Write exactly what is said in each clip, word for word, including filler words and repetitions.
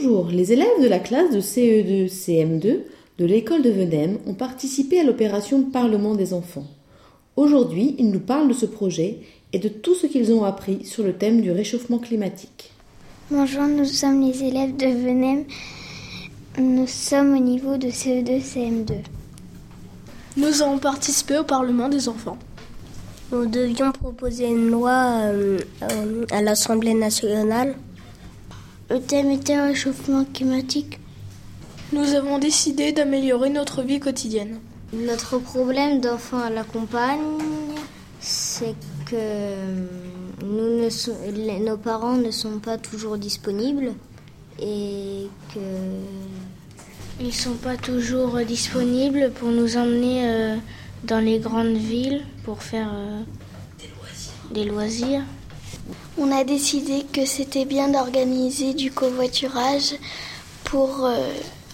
Bonjour, les élèves de la classe de C E deux C M deux de l'école de Venem ont participé à l'opération Parlement des enfants. Aujourd'hui, ils nous parlent de ce projet et de tout ce qu'ils ont appris sur le thème du réchauffement climatique. Bonjour, nous sommes les élèves de Venem. Nous sommes au niveau de C E deux C M deux. Nous avons participé au Parlement des enfants. Nous devions proposer une loi euh, euh, à l'Assemblée nationale. Le thème était réchauffement climatique. Nous avons décidé d'améliorer notre vie quotidienne. Notre problème d'enfants à la campagne, c'est que nous ne so- les, nos parents ne sont pas toujours disponibles et qu'ils ne sont pas toujours disponibles pour nous emmener euh, dans les grandes villes pour faire euh, des loisirs. Des loisirs. On a décidé que c'était bien d'organiser du covoiturage pour euh,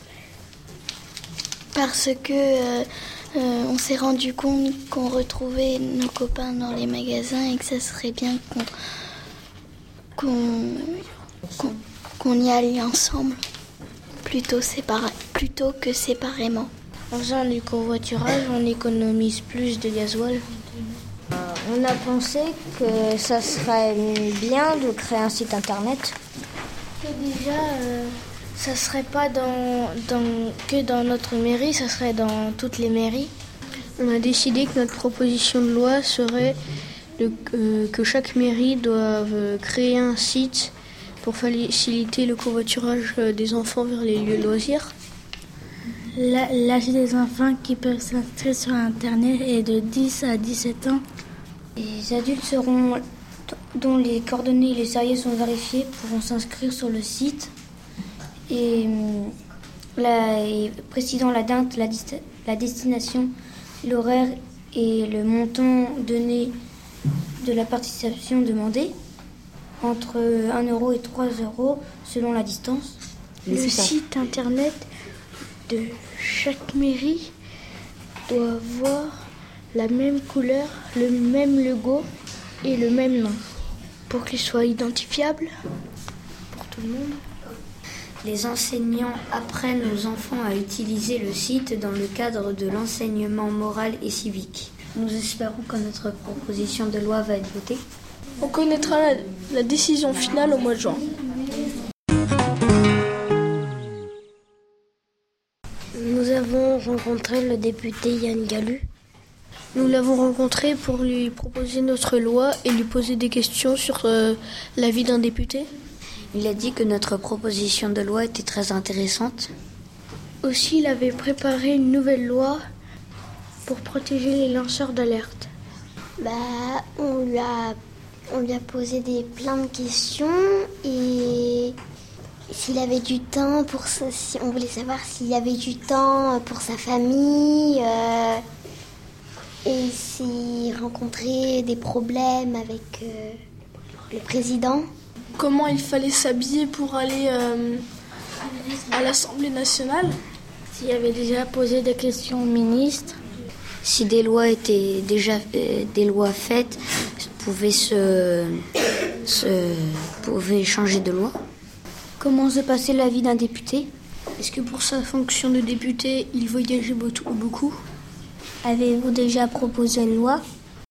parce que euh, euh, on s'est rendu compte qu'on retrouvait nos copains dans les magasins et que ça serait bien qu'on qu'on, qu'on, qu'on y aille ensemble plutôt, sépara- plutôt que séparément. En faisant du covoiturage, on économise plus de gasoil. On a pensé que ça serait bien de créer un site internet. Et déjà, euh, ça serait pas dans, dans, que dans notre mairie, ça serait dans toutes les mairies. On a décidé que notre proposition de loi serait de, euh, que chaque mairie doive créer un site pour faciliter le covoiturage des enfants vers les lieux de loisirs. L'âge des enfants qui peuvent s'inscrire sur internet est de dix à dix-sept ans. Les adultes seront, dont les coordonnées et les sérieux sont vérifiés pourront s'inscrire sur le site et, la, et précisant la date, la, la destination, l'horaire et le montant donné de la participation demandée, entre un euro et trois euros selon la distance. Le site internet de chaque mairie doit avoir la même couleur, le même logo et le même nom pour qu'il soit identifiable pour tout le monde. Les enseignants apprennent aux enfants à utiliser le site dans le cadre de l'enseignement moral et civique. Nous espérons que notre proposition de loi va être votée. On connaîtra la, la décision finale au mois de juin. Nous avons rencontré le député Yann Galu. Nous l'avons rencontré pour lui proposer notre loi et lui poser des questions sur euh, la vie d'un député. Il a dit que notre proposition de loi était très intéressante. Aussi, il avait préparé une nouvelle loi pour protéger les lanceurs d'alerte. Bah, on lui a, on lui a posé des, plein de questions et s'il avait du temps pour ça, si on voulait savoir s'il avait du temps pour sa famille euh, et s'il rencontrait des problèmes avec euh, le président. Comment il fallait s'habiller pour aller euh, à l'Assemblée nationale. S'il avait déjà posé des questions au ministre. Si des lois étaient déjà euh, des lois faites, pouvaient se, se pouvaient changer de loi. Comment se passait la vie d'un député? Est-ce que pour sa fonction de député, il voyageait beaucoup? Avez-vous déjà proposé une loi?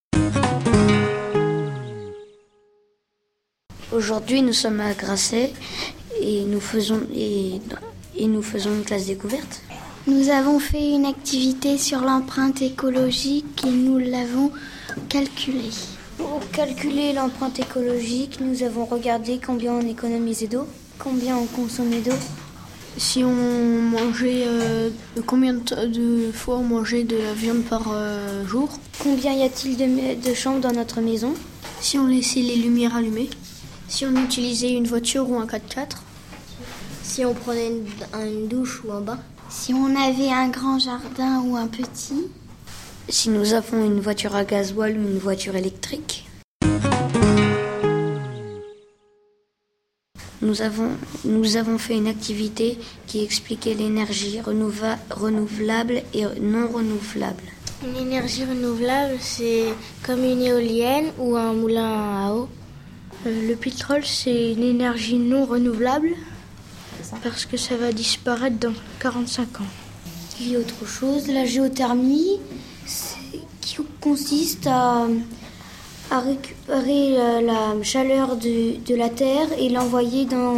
Aujourd'hui, nous sommes à Grasset et nous faisons, et, et nous faisons une classe découverte. Nous avons fait une activité sur l'empreinte écologique et nous l'avons calculée. Pour calculer l'empreinte écologique, nous avons regardé combien on économisait d'eau, combien on consommait d'eau. Si on mangeait, euh, combien de, de fois on mangeait de la viande par euh, jour. Combien y a-t-il de, de chambres dans notre maison? Si on laissait les lumières allumées. Si on utilisait une voiture ou un quatre-quatre. Si on prenait une, une douche ou un bain. Si on avait un grand jardin ou un petit. Si nous avons une voiture à gasoil ou une voiture électrique. Nous avons, nous avons fait une activité qui expliquait l'énergie renouva- renouvelable et non renouvelable. Une énergie renouvelable, c'est comme une éolienne ou un moulin à eau. Euh, le pétrole, c'est une énergie non renouvelable parce que ça va disparaître dans quarante-cinq ans. Il y a autre chose, la géothermie, qui consiste à, à récupérer la, la chaleur de, de la Terre et l'envoyer dans,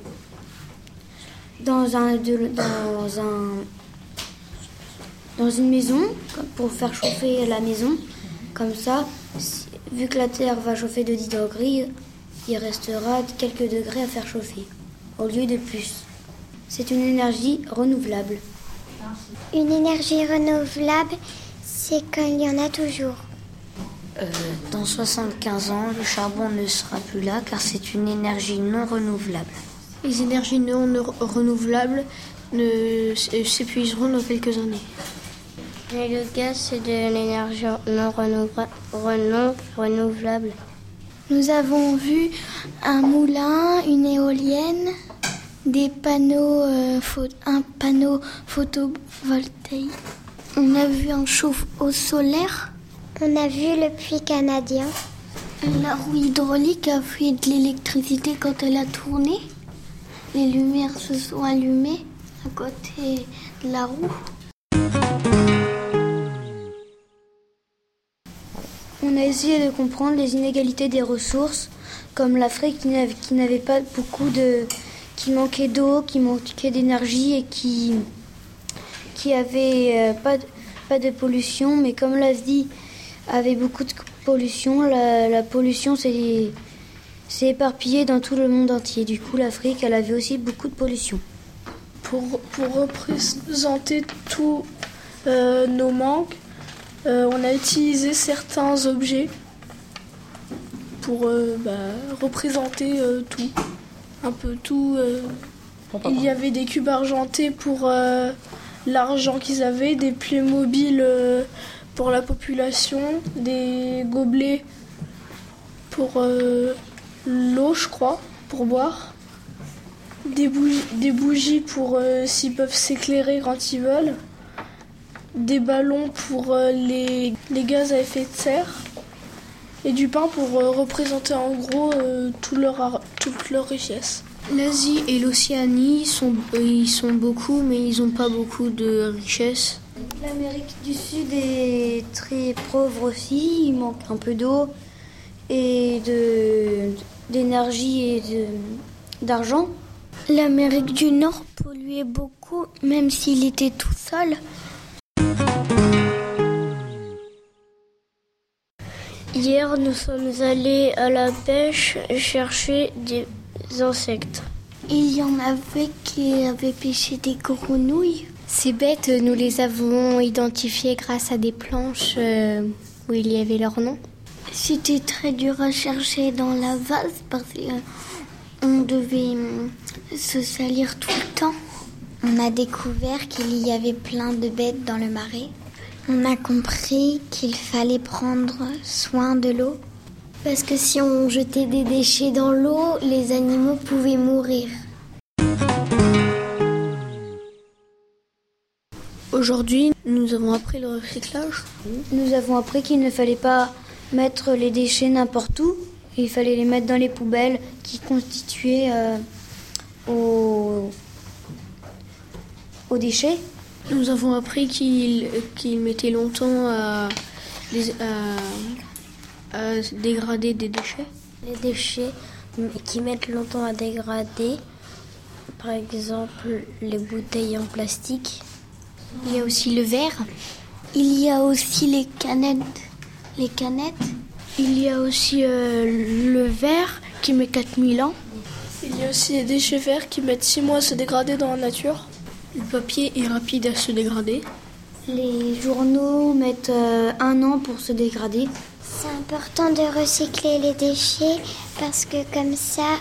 dans, un, de, dans, un, dans une maison pour faire chauffer la maison. Comme ça, si, vu que la Terre va chauffer de dix degrés, il restera quelques degrés à faire chauffer, au lieu de plus. C'est une énergie renouvelable. Une énergie renouvelable, c'est quand il y en a toujours. Euh, dans soixante-quinze ans, le charbon ne sera plus là car c'est une énergie non renouvelable. Les énergies non renouvelables ne s'épuiseront dans quelques années. Et le gaz, c'est de l'énergie non renouvelable. Nous avons vu un moulin, une éolienne, des panneaux, euh, un panneau photovoltaïque. On a vu un chauffe-eau solaire. On a vu le puits canadien. La roue hydraulique a fait de l'électricité quand elle a tourné. Les lumières se sont allumées à côté de la roue. On a essayé de comprendre les inégalités des ressources, comme l'Afrique qui n'avait, qui n'avait pas beaucoup de... qui manquait d'eau, qui manquait d'énergie et qui, qui avait euh, pas, de, pas de pollution. Mais comme l'Asie avait beaucoup de pollution, la, la pollution s'est, s'est éparpillée dans tout le monde entier. Du coup, l'Afrique, elle avait aussi beaucoup de pollution. Pour, pour représenter tous euh, nos manques, euh, on a utilisé certains objets pour euh, bah, représenter euh, tout. Un peu tout. Euh, il y avait des cubes argentés pour euh, l'argent qu'ils avaient, des Playmobil euh, pour la population, des gobelets pour euh, l'eau, je crois, pour boire, des bougies, des bougies pour euh, s'ils peuvent s'éclairer quand ils veulent, des ballons pour euh, les, les gaz à effet de serre. Et du pain pour euh, représenter en gros euh, tout leur, toute leur richesse. L'Asie et l'Océanie, sont, euh, ils sont beaucoup, mais ils n'ont pas beaucoup de richesse. L'Amérique du Sud est très pauvre aussi, il manque un peu d'eau et de, d'énergie et de, d'argent. L'Amérique du Nord polluait beaucoup, même s'il était tout seul. Hier, nous sommes allés à la pêche chercher des insectes. Il y en avait qui avaient pêché des grenouilles. Ces bêtes, nous les avons identifiées grâce à des planches euh, où il y avait leur nom. C'était très dur à chercher dans la vase parce qu'on devait se salir tout le temps. On a découvert qu'il y avait plein de bêtes dans le marais. On a compris qu'il fallait prendre soin de l'eau. Parce que si on jetait des déchets dans l'eau, les animaux pouvaient mourir. Aujourd'hui, nous avons appris le recyclage. Nous avons appris qu'il ne fallait pas mettre les déchets n'importe où. Il fallait les mettre dans les poubelles qui constituaient euh, aux, aux déchets. Nous avons appris qu'il, qu'il mettait longtemps à, à, à dégrader des déchets. Les déchets qui mettent longtemps à dégrader, par exemple les bouteilles en plastique. Il y a aussi le verre. Il y a aussi les canettes. Les canettes. Il y a aussi euh, le verre qui met quatre mille ans. Il y a aussi les déchets verts qui mettent six mois à se dégrader dans la nature. Le papier est rapide à se dégrader. Les journaux mettent euh, un an pour se dégrader. C'est important de recycler les déchets parce que comme ça,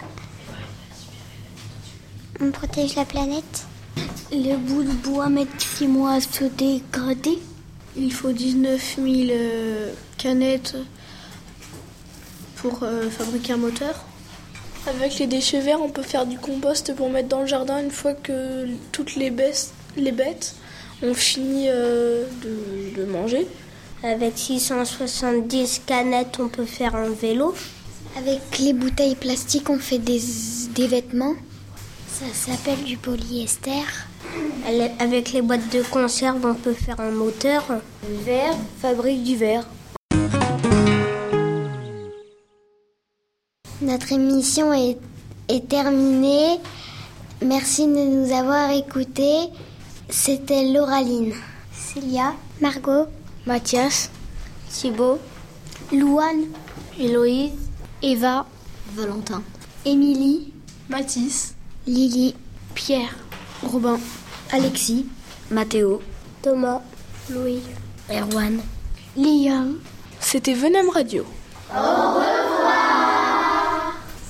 on protège la planète. Les bouts de bois mettent six mois à se dégrader. Il faut dix-neuf mille euh, canettes pour euh, fabriquer un moteur. Avec les déchets verts, on peut faire du compost pour mettre dans le jardin une fois que toutes les bêtes, les bêtes ont fini euh, de, de manger. Avec six cent soixante-dix canettes, on peut faire un vélo. Avec les bouteilles plastiques, on fait des, des vêtements. Ça s'appelle du polyester. Avec les boîtes de conserve, on peut faire un moteur. Le verre fabrique du verre. Notre émission est, est terminée. Merci de nous avoir écoutés. C'était Lauraline, Célia, Margot, Mathias, Thibaut, Louane, Héloïse, Eva, Valentin, Émilie, Mathis, Lily, Pierre, Robin, Alexis, Mathéo, Thomas, Louis, Erwan, Liam. C'était Venem Radio. Au revoir.